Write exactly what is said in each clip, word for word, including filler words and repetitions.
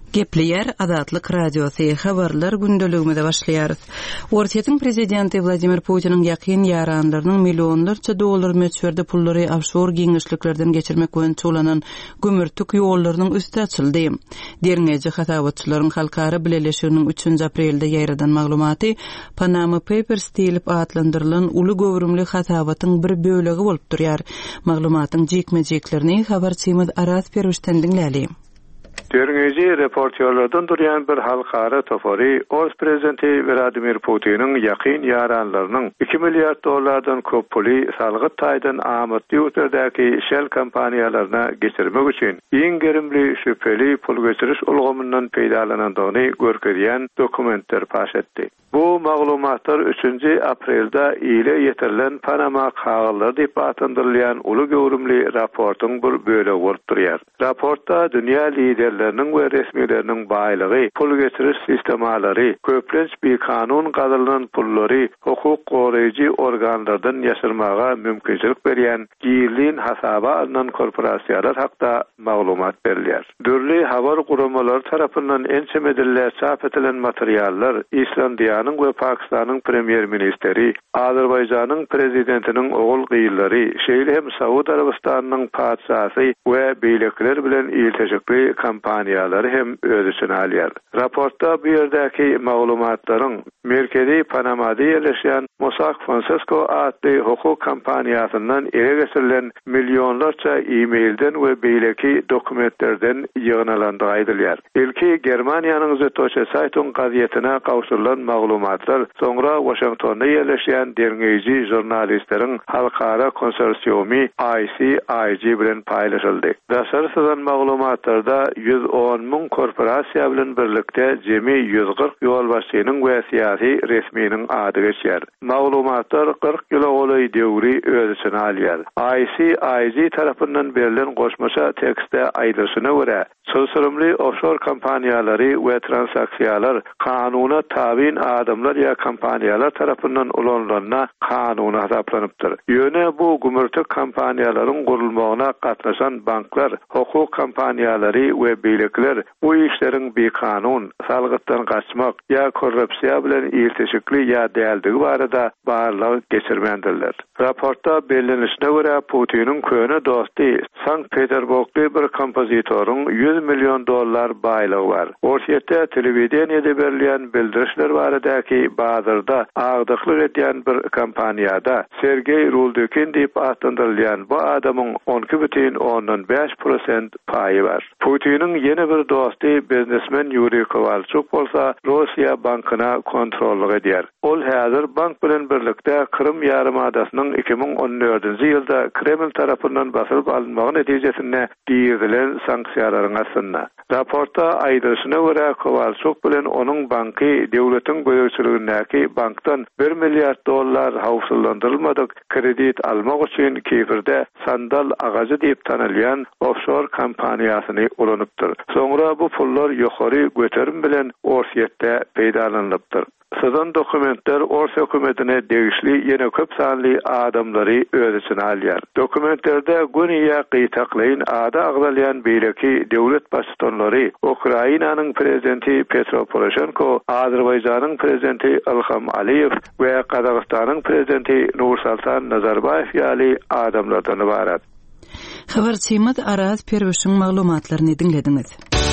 Gepleyer Adatlyk Radiosu habarlar gündeligimizde başlaýarys. Ortiýetiň prezidenti Vladimir Putin'in ýakyn ýaranlarynyň millionlarça dollar meçherde pullary offshore giňişliklerden geçirmek üçin çulanan gümürtük ýollarynyň üstü açyldy. Derňeji hatabatçylaryň halkara birleşiginiň üçinji aprelde ýaýradan maglumaty Panama Papers diýilip adlandyrylan uly gowrumly hatabatyň bir bölegi bolup durýar. Maglumatyň jekmejeklerini habarçymyz Aras Perwişden diňläli. Derňeji reportýerlerden durýan bir halkara topary Rus prezidenti Vladimir Putin'in ýakyn ýaranlarynyň iki milliard dollardan köp puly salgyt taýdan amatly ýurtlardaki şel kompaniýalaryna geçirmek üçin iň gerimli şüpheli pul geçiriş ulgamyndan peýdalanandygyny görkezýän dokumentler paş etdi. Bu maglumatlar üçinji aprelde ile ýetirilen Panama kagallary diýip atandyrylýan uly gowrumly raportyň bir bölegi bolup durýar. Raportda dünýä liderleriniň we resmileriniň baýlygy, pul geçiriş sistemalary, köplenç bir kanun gazylanan pullary hukuk goraýjy organlardan ýaşyrmaga mümkinçilik berýän giýilin hasaba alınan korporasiýalar hakda maglumat berilýär. Dürli habar guramalary tarapyndan ençemedille çap edilen materiallar Islandiýanyň we Pakistanyň premier ministeri, Azerbaýjanyň prezidentiniň ogul gyýyllary, şeýle hem Saudi Arabistanynyň padşasy we beýlekler bilen ilteşikli kompaniýalary hem öz içine alýar. Raportda bu ýerdäki maglumatlaryň merkezi Panamada ýerleşýän Mossack Fonseca adly hukuk kompaniýasyndan ele geçirilen milyonlarça e-mailden we beýleki dokumentlerden ýygnalandygy aýdylýar. Ilki Germaniýanyň Süddeutsche Zeitung gazetine gawşyrylan maglumatlar soňra Washingtonda ýerleşýän derňeji jurnalistleriň halkara konsorsiýumy I C I G bilen paýlaşyldy. Daşarsydan maglumatlarda yüz on min korporasiýa bilen birlikde jemi yüz kırk ýolbaşçynyň we syýasy resminiň ady geçýär. Maglumatlar kırk ýyla goly döwri öz içine alýar. I C I G tarapyndan berilen goşmaşa tekstde aýdyryşyna görä, sözsürümli offshore kompaniýalary we transaksiýalar kanuna tabin adamlar ya kompaniýalar tarapyndan ulanylanyna kanuna hasaplanypdyr. Ýöne bu gümürtük kompaniýalaryň gurulmagyna gatnaşan banklar, hukuk kompaniýalary we beýlekler bu işleriň bir kanun, salgytdan gaçmak ya korrupsiýa bilen ilteşikli ya däldigi barada barlyk geçirmendirler. Raportda bellenişine görä Putin'in köne dosty Sankt Peterburgly bir kompozitoryň yüz milyon dollar baýlygy bar. Ortiýetde telewiziýanyada berilýän bildirişler baradaky bazarda agdyklyk edýän bir kompaniýada Sergey Ruldykin diýip atandyrylýan bu adamyň on iki butun ondan beş prosent paýy bar. Putin'in ýene bir dosty biznesmen Yuri Kovalchuk bolsa Russiýa bankyna kontrollyk edýär. Ol häzir bank bilen birlikde Krym ýarymadasynyň iki min on dördünji ýylda Kreml tarapyndan basylyp alınmagy netijesinde giýilen sanksiýalaryň aslynda. Raportda aýdyryşyna görä Kovalchuk bilen onuň banky döwletiň göýçiligindäki bankdan bir milliard dollar hawfsuzlandyrylmadyk kredit almak üçin Kipirde sandal agacı diýip tanylýan offshore kompaniýasyny ulanypdyr. Soňra bu pullar ýokary göterim bilen orsiýetde peýdalanypdyr. Sızan dokumentler Rus hökümetine degişli ýene köp sanly adamlary öz içine alýar. Dokumentlerde güniýe gytaklaýyn ada agdalýan beýleki döwlet başçylary, Ukrainanyň prezidenti Petro Poroshenko, Azerbaýjanyň prezidenti Ilham Aliýew we Kazakstanyň prezidenti Nursultan Nazarbayew ýaly adamlardan ibaret. Habarçymyz Aras Perwişiň maglumatlaryny dinlediňiz.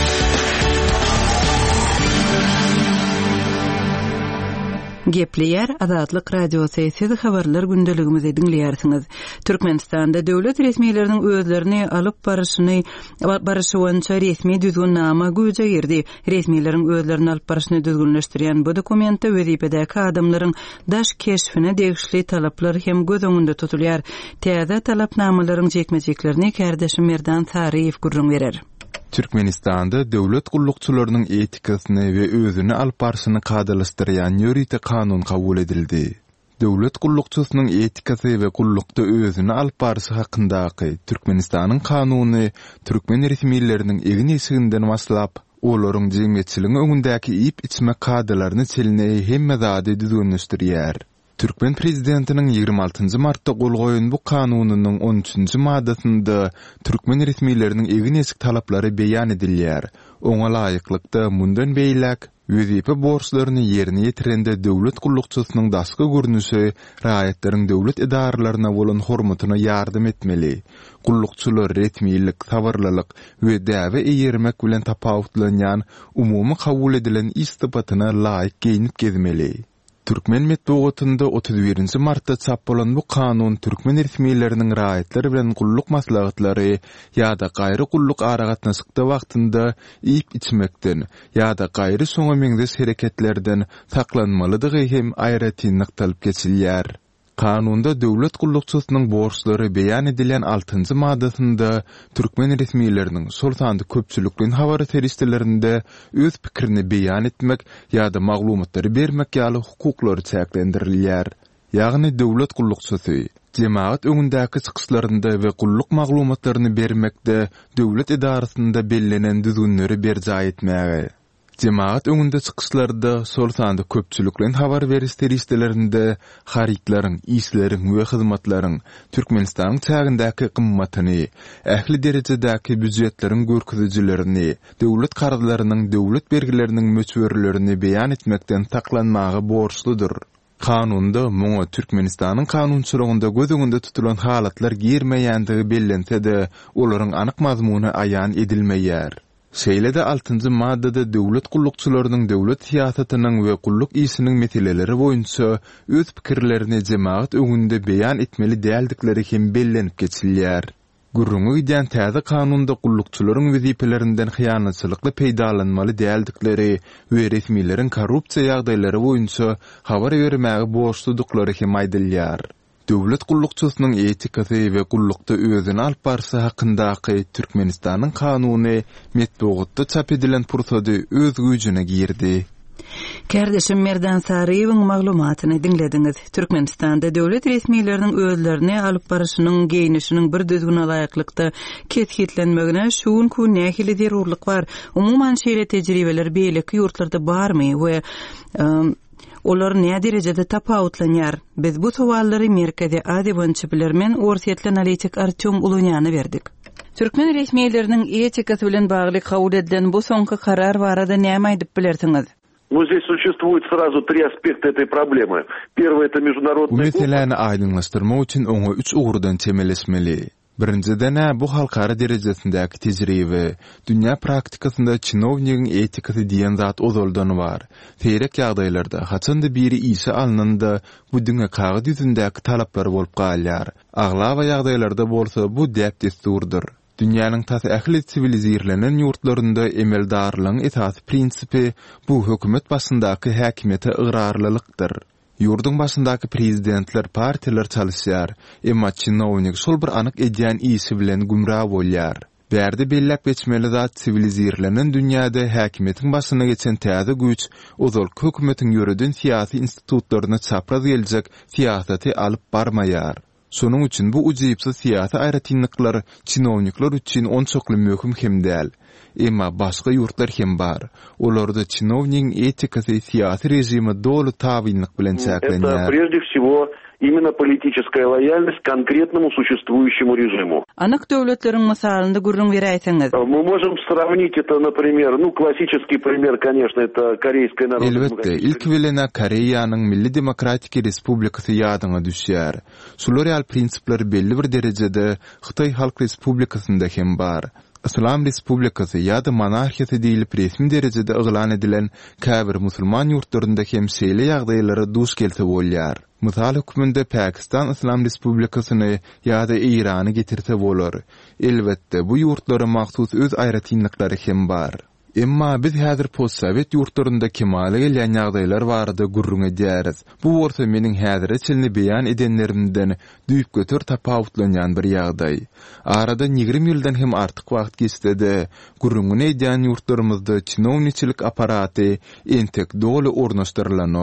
Gepleyer Adatlyk Radiosu siz habarlar gündeligimizi dinleýärsiňiz. Türkmenistanda döwlet resmiýetleriniň özlerini alyp barışyny barışı boýunça resmi düzgünnama güýje girdi. Resmiýetleriň özlerini alyp barışyny düzgünleşdirýän bu dokumentde wezipedäki adamlaryň daş keşfine degişli talaplar hem göz öňünde tutulýar. Täze talapnamalaryň jekmejeklerini kärdeşim Merdan Sariýew gurrun berer. Türkmenistanda döwlet gullukçylarynyň etikasyny we özüni alyp barşyny kadalaşdyrýan ýörite kanun kabul edildi. Döwlet gullukçysynyň etikasy we gullukda özüni alyp barşy hakyndaky Türkmenistanyň kanuny türkmen resmiýetleriniň egin esiginden başlap olaryň jemgyýetçiligiň öňündäki ip içme kadalaryny çeline hemme zady düzgünleşdirýär. Türkmen prezidentinin ýygrima altynjy martda gol goýan bu kanunynyň on üçinji maddasynda türkmen resmiýetleriniň egin esik talaplary beýan edilýär. Oňa laýyklykda mundan beýlek wezipä borçlaryny ýerine ýetirende döwlet gullukçysynyň dasky görnüşi raýatlaryň döwlet idaralaryna bolan hormatyna ýardym etmeli. Gullukçylar retmiýlik, tawarlylyk we däwe eýermek bilen tapawutlanýan umumy kabul edilen istipatyna laýyk giyinip gezmeli. Türkmen metbuatynda otuz birinji martda çap bolan bu kanun türkmen resmiýetleriniň raýatlary bilen gulluk maslahatlary ýa-da gaýry gulluk aragatnaşykda wagtynda iýip içmekden ýa-da gaýry soňa meňdes hereketlerden saklanmalydygy hem aýratynlyk talap geçilýär. Kanunda döwlet gullukçysynyň borçlary beýan edilen altıncı maddasynda türkmen resmiýetleriniň sol sandy köpçülikden habar teristlerinde öz pikirini beýan etmek ýa-da maglumatlary bermek ýaly hukuklary çäklendirilýär. Ýagny döwlet gullukçysy cemaat öňündäki çykyşlarynda we gulluk maglumatlaryny bermekde döwlet idarasynda bellenen düzgünleri berja etmäge, cemaat öňünde çykyşlarda sol sandy köpçüliklen habar beriş teristlerinde haritlaryň, isleriň we hyzmatlaryň Türkmenistanyň çägindäki gymmatyny, ähli derejedäki büdjetleriň görkezüjilerini, döwlet kararlarynyň, döwlet bergileriniň möçberlerini beýan etmekden saklanmagy borçludur. Kanunda muňa Türkmenistanyň kanunçylygynda göz öňünde tutulan halatlar girmeýändigi bellense-de olaryň anyk mazmuny aýan edilmeýär. Şeýle-de altıncı maddada döwlet gullukçylarynyň döwlet siýasatynyň we gulluk isiniň meseleleri boýunça öz pikirlerini cemaat öňünde beýan etmeli däldikleri hem bellenip geçilýär. Gurrungy giden täze kanunda gullukçylaryň wezipelerinden hyýanatçylykly peýdalanmaly däldikleri we resmiýetlerin korrupsiýa ýagdaýlary boýunça habar bermäge borçludyklary hem aýdylýar. Döwlet gullukçysynyň etikasy we gullukda özüni alyp barsa hakyndaky Türkmenistanyň kanuny metbuatda çap edilen pursady öz güýjüne girdi. Kardeşim Merdan Sariýewiň maglumatyny dinlediňiz. Türkmenistanda döwlet resmiýetleriniň özlerini alyp barışynyň geýnişiniň bir düzgün alaýaklykda kethitlenmegine şuun ku nähili zerurlyk bar. Umuman şeýle tejribeler beýleki ýurtlarda barmy we um, olar ne derejede tapawutlanýar? Biz bu sowallary Merkezi Aziýa boýunça bilermen orsiýetli analitik Artyom Ulunýany berdik. Türkmen resmiýetleriniň etikasy bilen bagly kabul edilen bu soňky karar barada näme aýdyp bilersiňiz? Ну, здесь существует сразу три аспекта этой проблемы. Первый — это международный... Bu meseleni aýdynlaşdyrmak üçin oňa üç ugurdan temellesmeli. Birinciden bu halkara derejesindäki tejribe, dünýä praktikasynda çinownigiň etikasy diýen zat ozaldan bar. Seýrek ýagdaýlarda haçanda biri işe alnanda bu dünýä kagyd ýüzündäki talaplar bolup galýar. Aglawa ýagdaýlarda bolsa bu däp desturdur. Dünýäniň tasy ähli sivilizirlenen ýurtlarynda emeldarlygyň esasy prinsipi bu hökümet başyndaky häkimete ıgrarlylykdyr. Ýurdun başyndaky prezidentler, partiýalar çalışýar, emma çinownik şol bir anyk edýän işi bilen gümrah bolýar. Bärde belläp geçmeli zat sivilizirlenen dünýäde häkimetiň başyna geçen täze güç, ozal hökümetiň ýöreden siýasy institutlaryna çapraz geljek siýasaty alyp barmaýar. Şonuň üçin bu ujypsy siýasy aýratynlyklar çinowniklar üçin onçokly möhüm hem däl. Emma başga ýurtlar hem bar. Olarda çinowniň etikasy siýasy rejimi dolu tabynlyk bilen çäklenýär. Это прежде всего именно политическая лояльность к конкретному существующему режиму. Anyk döwletleriň misalynda gurrun beräýsiňiz. Мы можем сравнить это, например, ну, классический пример, конечно, это Корейская Народная Elbette, ilk welena Koreýanyň Milli Demokratik Respublikasy ýadyňa düşýär. Şular ýaly prinsipler belli bir derejede Hytaý Halk Respublikasynda hem bar. İslam Respublikasy ýa-da monarhiýasy diýilip resmi derejede yglan edilen käbir musulman ýurtlarynda hem şeýle ýagdaýlara duş gelse bolýar. Mysal höküminde Pakistan İslam Respublikasyny ýa-da Irany getirse bolar. Elbette bu ýurtlara mahsus öz aýratynlyklary hem bar. Emma biz häzir postsovet ýurtlarynda kemale gelýän ýagdaýlar barada gurrun edýäris. Bu bolsa meniň häzir çelni beýan edenlerimden düýüp götür tapawutlanýan bir ýagdaý. Arada ýigrim ýyldan hem artyk wagt geçdi-de, gurrun edýän ýurtlarymyzda çinowniçilik aparaty entek dolu ornaşdyrylan ok.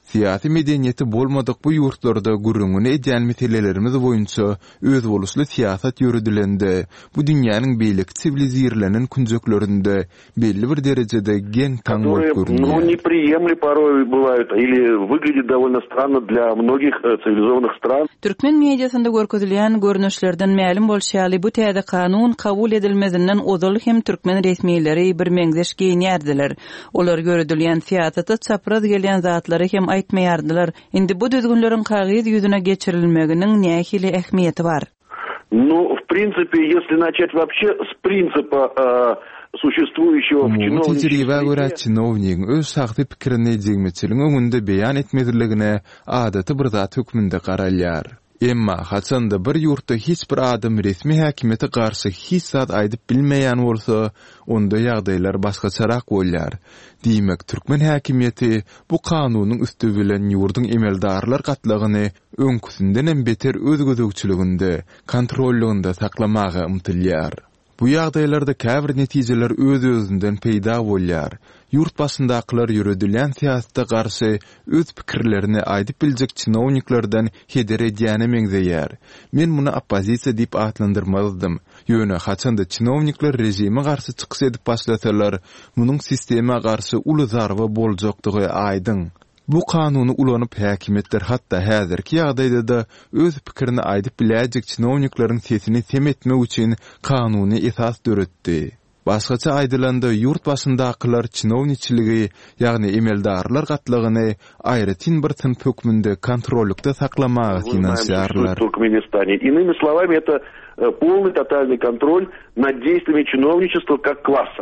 Siyasi medeniyeti bolmadyk bu ýurtlarda gurrungyny edýän meselelerimiz boýunça öz boluşly siyasat ýürüdilende, bu dünýäniň beýlik sivilizirlenen kunjuklarynda belli bir derejede gen taň bolup görünýär. Ну, неприемлемы порой бывают или выглядит довольно странно для многих цивилизованных стран. Türkmen mediasynda görkezilýän görnüşlerden mälim bolşýaly bu täze kanun kabul edilmezinden ozal hem türkmen resmiýetleri bir meňzeş giýinýärdiler. Olar görüdilýän siýasatda çapraz gelýän zatlary hem aýtmaýardylar. Indi bu düzgünleriň kagyz ýüzüne geçirilmeginiň nähili ähmiýeti bar? Ну, в принципе, если начать вообще с принципа существующего в чиновничестве, чиновник öz şahsy pikirini jegmeçiliň öňünde beýan etmezligine adaty bir zat hökmünde garalýar. Emma haçanda bir ýurtda hiç bir adam resmi häkimete garşy hiç zat aýdyp bilmeýän bolsa, onda ýagdaýlar başgaçarak bolýar. Diýmek, türkmen häkimiýeti bu kanunyň üstü bilen ýurdun emeldarlar gatlygyny öňküsinden hem beter öz gözegçiliginde, kontrollygynda saklamaga umtylýar. Bu ýagdaýlarda käbir netijeler öz-özünden peýda bolýar. Yurt başyndakylar ýürüdilýän siýasatda garşy öz pikirlerini aýdyp biljek чиновникlerden heder edýäne meňzeýär. Men muny oppozisiýa diýip atlandyrmazdım. Ýöne haçanda чиновниклер rejime garşy çykyş edip başlasalar, munyň sisteme garşy uly zarby boljakdygy aýdyň. Bu kanuny ulanyp häkimetler hatda häzirki ýagdaýda da öz pikirini aýdyp biläjek чиновниклерň sesini semetmek üçin kanuny esas döretdi. Başgaça aýdylanda ýurt başyndakylar чиновничилigi, ýagny emeldarlar gatlygyny aýrytin bir tyn hökmünde kontrollukda saklamagy finansiýarlar. Иными словами, это полный тотальный контроль над действиями чиновничества как класса.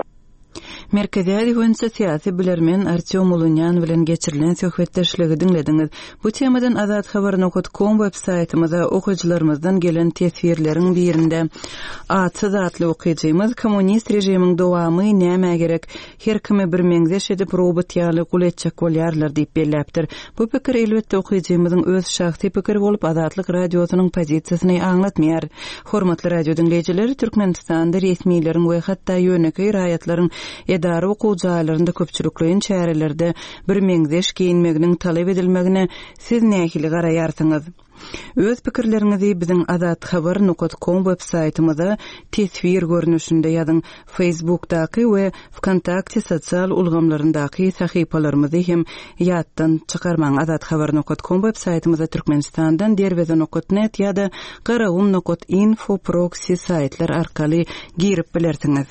Merkezäli hönsä siýasy bilermen Artyom Ulunyan bilen geçirilen söhbetdeşligi dinlediňiz. Bu temadan Azad habar nokta com web saýtymyza okuwçylarymyzdan gelen tesirleriň birinde atsy zatly okuýjymyz kommunist rejimiň dowamy näme gerek, her kimi bir meňzeş edip robot ýaly gul etjek bolýarlar diýip belläpdir. Bu pikir elbetde okuwçymyzyň öz şahsy pikiri bolup Azatlyk radiosynyň pozisiýasyny aňlatmaýar. Hormatly radio dinleýijileri, Türkmenistanda resmiýetlerin we hatda ýöneki raýatlaryň edara okuwjalarynda köpçüliklerin çärelerde bir meňzeş giýinmeginiň talap edilmegine siz nähili garaýarsyňyz? Öz pikirleriňizi biziň azat habar nokta com web saýtymyza tesvir görnüşinde ýazyň. Facebookdaky we Vkontakte sosial ulgamlaryndaky sahypalarymyzy hem ýatdan çykarmaň. azat habar nokta com web saýtymyza Türkmenistandan derweze nokta net ýa-da garawum nokta info proxy saýtlar arkaly girip bilersiňiz.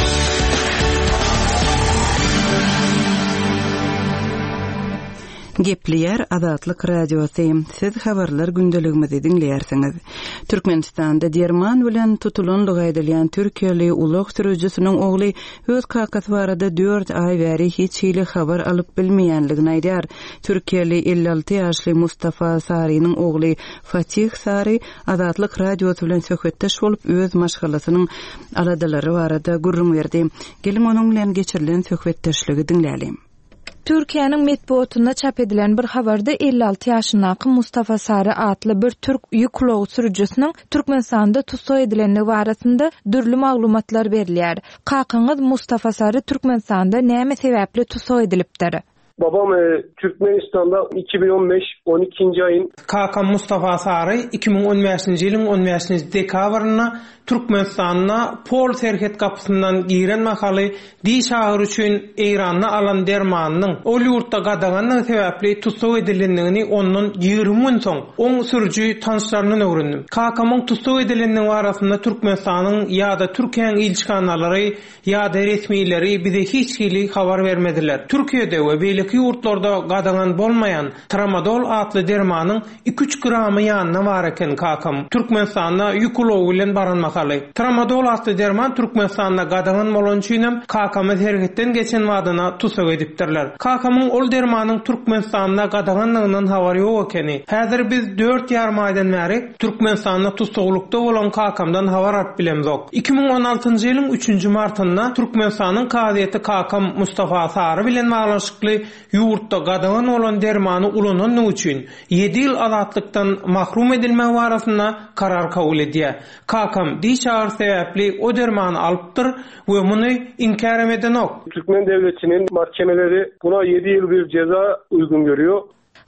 Gepleyer Azatlyk radiosi. Siz habarlar gündeligimizi dinleýärsiňiz. Türkmenistanda derman bilen tutulanlyk edilýän Türkiýeli ulug sürüjüsiniň ogly öz kakasy barada dört ay bäri hiç hili habar alyp bilmeýänligini aýdýar. Türkiýeli elli alty ýaşly Mustafa Sarynyň ogly Fatih Sary Azatlyk radiosi bilen söhbetdeş bolup öz maşgalasynyň aladylary barada gurrun berdi. Gelin onuň bilen geçirilen söhbetdeşligi dinläýälim. Türkiýanyň metbuatynda çap edilen bir habarda elli alty ýaşyndaky Mustafa Sary atly bir türk ýük ulogy sürüjüsiniň Türkmenistanda tutsak edilenligi barasynda dürli maglumatlar berilýär. Kakyňyz Mustafa Sary Türkmenistanda näme sebäpli tutsak edilipdir? Babam e, Türkmenistan'da iki bin on beş on ikinci ayın Kakam Mustafa Sary iki bin on beşinji ýylyň on beşinji dekabrynda Türkmenistanyna Pol terket kapısından giren makaly di şahır üçin Eýranda alan dermanynyň ol ýurtda gadaganyň sebäpli tutsak edilendigini ondan ýygrimi gün soň oň sürüji tanışlarynyň öwrendim. Kakamyň tutsak edilendigini arasynda Türkmenistanyň ýa-da Türkiýanyň ilçikanalary ýa-da resmiýetleri bize hiç hili habar bermediler. Türkiýede we beýleki ýurtlarda gadagan bolmaýan tramadol atly dermanyň iki üç gramy ýanyna bar eken kakam. Türkmenistanda ýük ulogy bilen baranmak Tramadol atly derman Türkmenistanda gadagan bolan üçin kakamy hergetden geçen wadyna tutsak edipdirler. Kakamyň ol dermanyň Türkmenistanda gadaganlygynyň habary ýok ekeni. Häzir biz dört ýarym aýdan bäri Türkmenistanda tutsaklykda bolan kakamdan habar alyp bilemzok. iki bin on altynjy ýylyň üçünji martynda Türkmenistanyň kaziýeti kakam Mustafa Sary bilen baglanşykly ýurtda gadagan bolan dermany ulananyň üçin ýedi ýyl azatlykdan mahrum edilmek barasynda karar kabul edýär. Kakam şahar sebäpli o dermany alypdyr we muny inkar edemok. Türkmen devletinin mahkemeleri buna yedi yıl bir ceza uygun görüyor.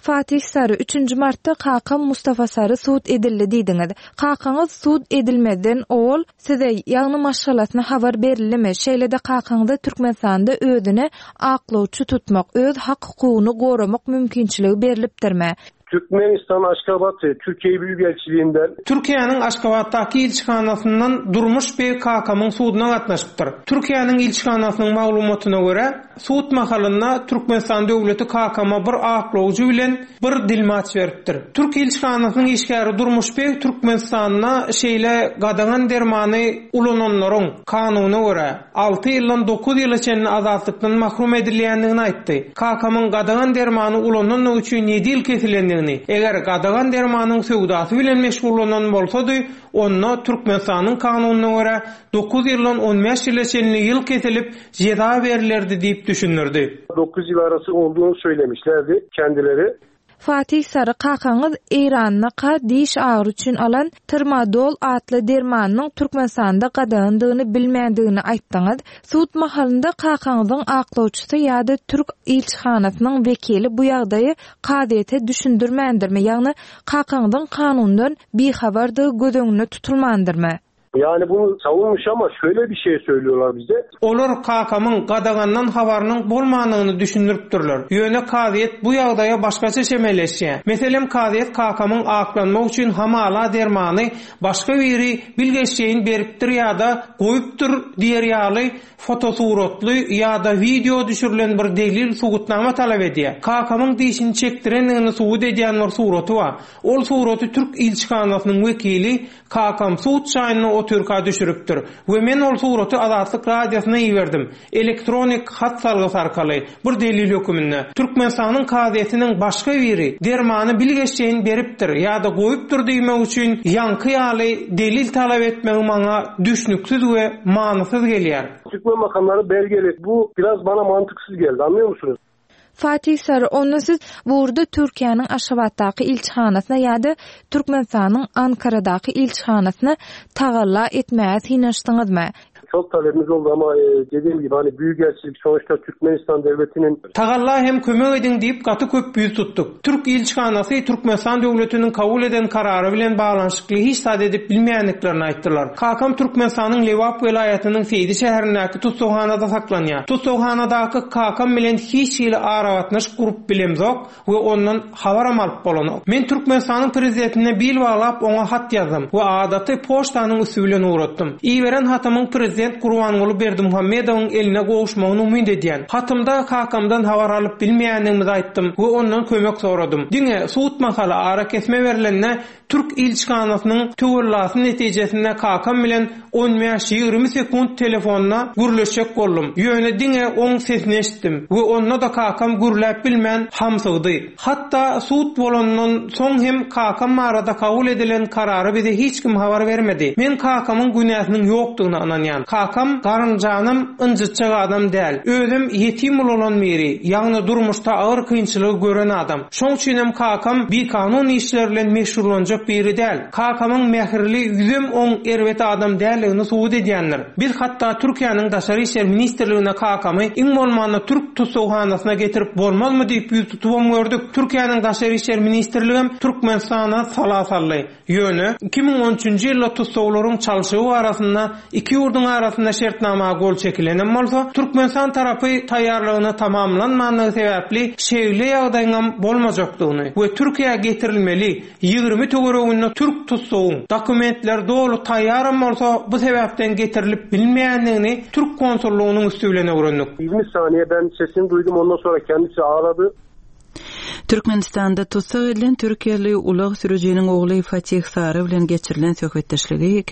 Fatih Sarı üçünji martda kakam Mustafa Sarı suud edildi diýdiňiz. Kakaňyz suud edilmeden ol size ýagny maşgalatyna habar berilme. Şeýle-de kakaňda Türkmenistanda özüne aklawçy tutmak, öz hak hukugyny goramak mümkinçiligi berilipdirme. Türkmenistan Aşgabat Türkiye Büyükelçiliğinden Türkiýanyň Aşgabatdaky ilçihanasyndan durmuş bir kakamyň suuduna gatnaşypdyr. Türkiýanyň ilçihanasynyň maglumatyna görä, suud mahalynda Türkmenistan döwleti kakama bir aklawjy bilen bir dilmat beripdir. Türk ilçihanasynyň işgäri durmuş bir Türkmenistanyna şeýle gadagan dermany ulananlaryň kanunyna görä alty ýyldan dokuz ýyl içinde azatlykdan mahrum edilýändigini aýtdy. Kakamyň gadagan dermany ulananyň üçin ýedi ýyl kesilendigini, eger gadagan dermanyň söwdasy bilen meşgullanan bolsady, onda Türkmenistanyň kanunyna görä dokuz ýyldan on beş ýyl içinde ýyl kesilip jeda berilerdi diýip düşünürdi. dokuz yıl arası olduğunu söylemişlerdi kendileri. Fatih Sarı kakaňyz Iranyna ka diş ağrı üçin alan Tramadol atly dermanyň Türkmenistanda gadagandygyny bilmädigini aýtdyňyz. Suud mahalynda kakaňyzyň aklawçysy ýa-da Türk ilçihanasynyň wekili bu ýagdaýy kadyete düşündirmändirmi? Ýagny kakaňyzyň kanundan bihabardygy göz tutulmandyrmy? Yani bunu savunmuş ama şöyle bir şey söylüyorlar bize. Olar kakamyň gadagandan habarynyň bolmanyny düşündiripdirler. Ýöne kadyet bu ýagdaýa başgaça şemeleşýär. Meselem kadyet kakamyň aklanmak üçin hamala dermany başga biri bilgeçiň beripdir ýa-da goýupdyr diýer ýaly fotosuratly ýa-da video düşürilen bir delil sugutnama talap edýär. Kakamyň diýişini çekdirendigini suwut edýänler suraty bar. Ol suraty Türk ilçihanasynyň wekili kakam suwut çaýyny Türkiýe düşürüpdir. We men ol suraty Azatlyk radiosyna ýerdim. Elektronik hat salgysy arkaly bir delil höküminde Türkmenistanyň kadyetiniň başga biri dermany bilgeçiň beripdir ýa-da goýupdyr diýmek üçin ýanky ýaly delil talap etmek maňa düşnüksiz we manysyz gelýär. Türkmen makamları belgeli. Bu biraz bana mantıksız geldi. Anlıyor musunuz? Fatih Sarı, onu siz burada Türkiýanyň Aşgabatdaky ilçihanasyna ýa-da Türkmenistanyň Ankaradaky ilçihanasyna tagalla etmäge hinaşdyňyzmy? Çok talebimiz oldu ama e, dediğim gibi hani büyükelçilik sonuçta Türkmenistan devletinin tagalla hem kömek edin diýip gaty köp büýüt tuttuk. Türk ilçihanasy Türkmenistan döwletiniň kabul eden karary bilen baglanyşykly hiç sad edip bilmeýänliklerini aýtdylar. Kakam Türkmenistanyň Lewap welaýatynyň Seydi şäherindäki tutsuhanada saklanýar. Tutsuhanadaky kakam bilen hiç ýyl arabatnaş gurup bilemzok we ondan habar alyp bolanok. Men Türkmenistanyň prezidentine bil baglap oňa hat ýazdym we adaty poçtanyň üstü bilen uğratdym. Iýeren hatymyň prezident Gurbanguly Berdimuhammedowyň eline gowuşmagyny umyt edýän. Hatymda kakamdan habar alyp bilmeýändigimi aýtdym we ondan kömek soradym. Diňe suud mahaly ara kesme berilende Türk ilçihanasynyň töwerlasy netijesinde kakam bilen on beş ýygrimi sekund telefonuna gürleşek boldum. Ýöne diňe oň sesini eşitdim we onda da kakam gürläp bilmän hamsygy. Hatda suud bolandan soň hem kakam arada kabul edilen karary bize hiç kim habar bermedi. Men kakamyň günäsiniň ýokdugyny ananýan. Kakam garynjanym ynjytjak adam däl. Özüm ýetim bolan biri, ýagny durmuşda agyr kynçylygy gören adam. Şoň üçin hem kakam bir kanun işleri bilen meşgullanjak biri däl. Kakamyň mähirli ýüzüm oň erwet adam dälligini suwut edýänler. Bir hatda Türkiýanyň Daşary işler ministrligine kakamy iň bolmanda Türk tutsuhanasyna getirip bolmazmy diýip ýüz tutup gördük. Türkiýanyň Daşary işler ministrligim Türkmenistana salasaly. Ýöne iki ming on üçünji ýylda tutsuglaryň çalşygy arasynda iki ýurdun arasynda şertnama gol çekilenen bolsa, Türkmenistan tarapy taýýarlygyny tamamlanmagyny sebäpli şeýle ýagdaýyň bolmajakdygyny we Türkiýe getirilmeli ýygrimi töwereginde Türk tutsugyň dokumentler dolu taýýar bolsa bu sebäpden getirilip bilmeýändigini Türk konsullugynyň üstü bilen öwrendik. yirmi saniye ben sesini duydum, ondan sonra kendisi ağladı. Türkmenistanda tutsak edilen Türkiýeli ulag sürüjiniň ogly Fatih Sarı bilen geçirilen söhbetdeşligi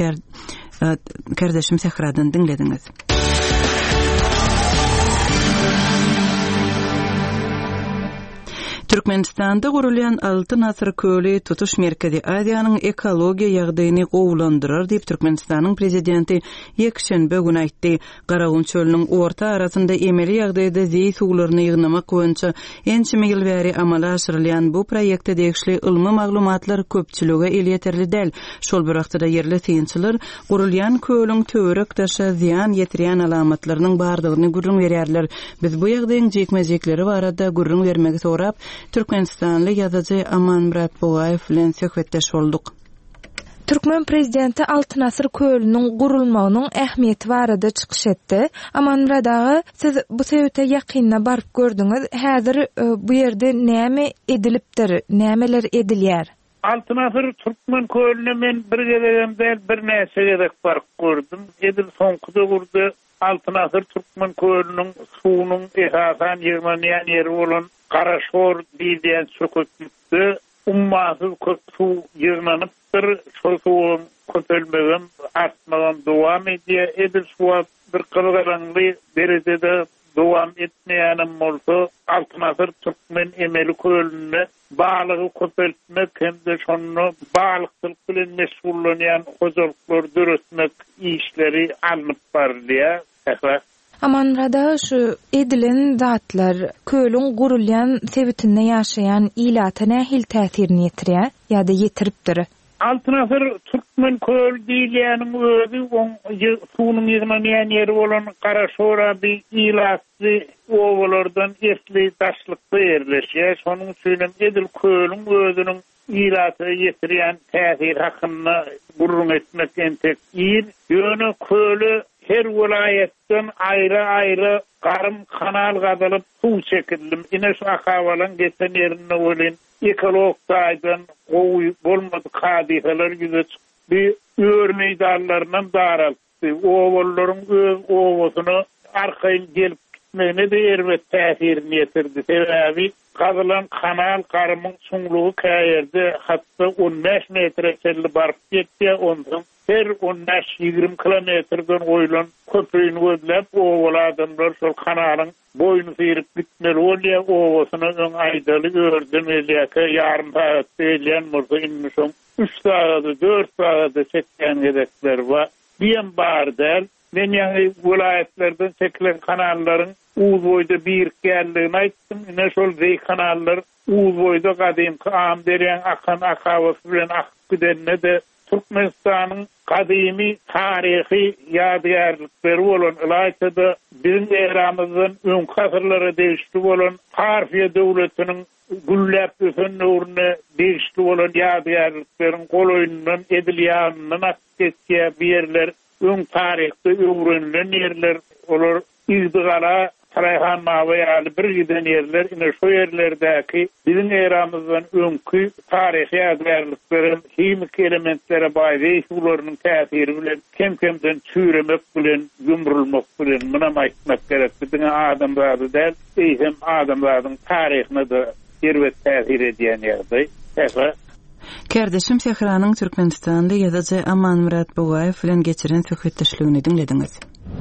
kardeşim Sehradan dinlediňiz. Türkmenistanda gurulýan Altyn Asr köli tutuş merkezi Aziýanyň ekologiýa ýagdaýyny gowlandyrar diýip Türkmenistanyň prezidenti ýekşenbe gün aýtdy. Garagun çölüniň orta arasynda emeli ýagdaýda zeý suwlaryny ýygnamak boýunça ençime ýyl bäri amala aşyrylýan bu proýekte degişli ilmi maglumatlar köpçülige el ýeterli däl. Şol bir wagtda ýerli synçylar gurulýan köliň töwerek daşa ziýan ýetirýän alamatlarynyň bardygyny gürrüň berýärler. Biz bu ýagdaýyň jekmejekleri barada gürrüň bermegi sorap Türkmenistanly ýazyjy Amanmurat Bugayew bilen söhbetdeş bolduk. Türkmen prezidenti Altınasır Kölüniň gurulmagynyň ähmiýeti barada çykyş etdi. Amanmurat aga, siz bu sebäpde ýakynna baryp gördüňiz. Häzir bu ýerde näme edilipdir, nämeler edilýär? Altınasır Türkmen Kölüne men bir gelegimde bir näse gerek baryp gördüm. Edil soňkuda gurdy. Altınasır Türkmen Kölüniň suwunyň esasan ýygmanýan ýeri bolan Garaşor diýen çökeklikde ummasyz köp suw ýygnanypdyr. Şol suwun köpelmegem, artmagan dowam edýär. Edil suwa bir kılgalaňly derejede dowam etmeýänim bolsa, Altınasır Türkmen emeli Kölüne balygy köpeltmek hemde şonu balykçylyk bilen meşgullanýan hojalyklar döretmek işleri alınıp barylýar. Amanrada şu edilen zatlar Kölün gurulyan sebitinde ýaşaýan ilata nähil täsirini ýetirýär ýa-da ýetiripdir? Altınasır Türkmen Köl diýilýäniň özü suwunyň ýygmanýan ýeri bolan Garaşora bir ilatly owalardan esli taşlykda ýerleşýär. Şonuň üçin Edil Kölüň özüniň ilata ýetirýän täsir hakynda gurrun etmek entek ýer. Ýöne Kölü her vilayetden ayrı-ayrı garym kanal gazalyp suw çekildim. Ine şu akawalan geçen ýerinde bolan ekologdaýdan gowy bolmady kadiheler ýüze bir öýür meýdanlaryndan daraldy. Owallaryň öz owasyny arkaýyn gelip gitmegine de erwet täsirini ýetirdi. Sebäbi gazalan kanal garymyň suňlugy käýerde hatda on beş metre çelli baryp ýetdi. Ondan her on beş ýygrimi kilometrden goýulan köprüni gözläp owaladymlar şol kanalyň boynu syrip gitmeli bolýar. Owasyny öň aýdaly ördümelýäke ýarym saat beýlen bolsa inmişim üç saat, dört saat çekýän gedekler bar. Biýen bar däl. Men ýa-ni vilayetlerden çekilen kanalların uz boyda bir geldiğini aýtdym. Ine şol zey kanallar uz boyda gadymky am derýän akan akawaty bilen akyp gidenne de Türkmenistanyň kadymy taryhy ýadygärlikleri bolan Ilaytyda bizim eramyzyň öň hasyrlara degişli bolan Harfiýe döwletiniň gülläp ösen nuruna degişli bolan ýadygärlikleriň goloýundan edilýäninden aksesýä birler öň taryhda öwrenilen ýerler olar ýygdygala Sarayhan Mawaýaly bir giden ýerler ine şo ýerlerdäki bizim eramyzdan öňkü taryhy ýadygärlikleri himik elementlere baýdy şolarynyň täsiri bilen kem-kemden çüremek bilen gümrülmek bilen muna aýtmak gerek. Bizim adamlary däl, hem adamlaryň taryhyna da serwet täsir edýän ýerdi. Kardeşim Sehranyň Türkmenistanda ýazyjy Amanmurat Bugayew bilen geçiren söhbetdeşligini dinlediňiz.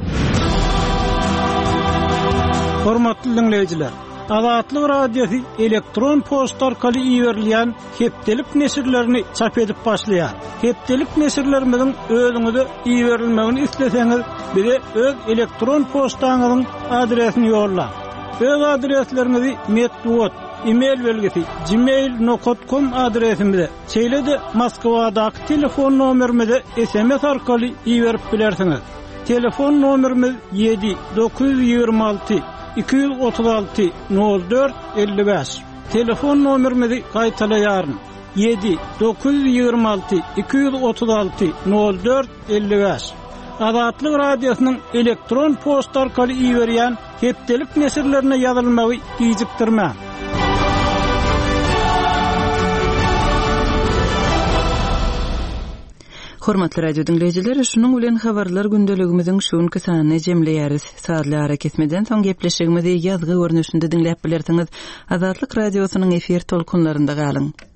Hormatly dinleýijiler, Azatlyk radiosu elektron posta arkaly iýerilýän hepdelik nesirlerini çap edip başlaýar. Hepdelik nesirlerimiň özüňize iýerilmegini isleseňiz, bize öz elektron postaňyzyň adresini ýolla. Öz adreslerinizi metduat, e-mail belgisi gmail nokta com adresimize, çeýlede Moskwadaky telefon nomerimize S M S arkaly iýerip bilersiňiz. Telefon nomerimiz yedi dokuz yüz ýygrimi alty iki yüz otuz alty nol dört elli beş. Telefon nomerimizi gaýtalaýaryn. yedi dokuz yüz ýygrimi alty iki yüz otuz alty nol dört elli beş. Azatlyk radiosynyň elektron posta arkaly iýerýän hepdelik nesirlerine ýazylmagy ýyjykdyrma. Hormatly radio dinleyijiler, şunun bilen habarlar gündeligimiziň şuňky sanyny jemleýäris. Saatlara kesmeden soň gepleşigimizi ýazgy görnüşinde dinläp bilersiňiz. Azatlyk radiosynyň efir tolkunlarynda galyň.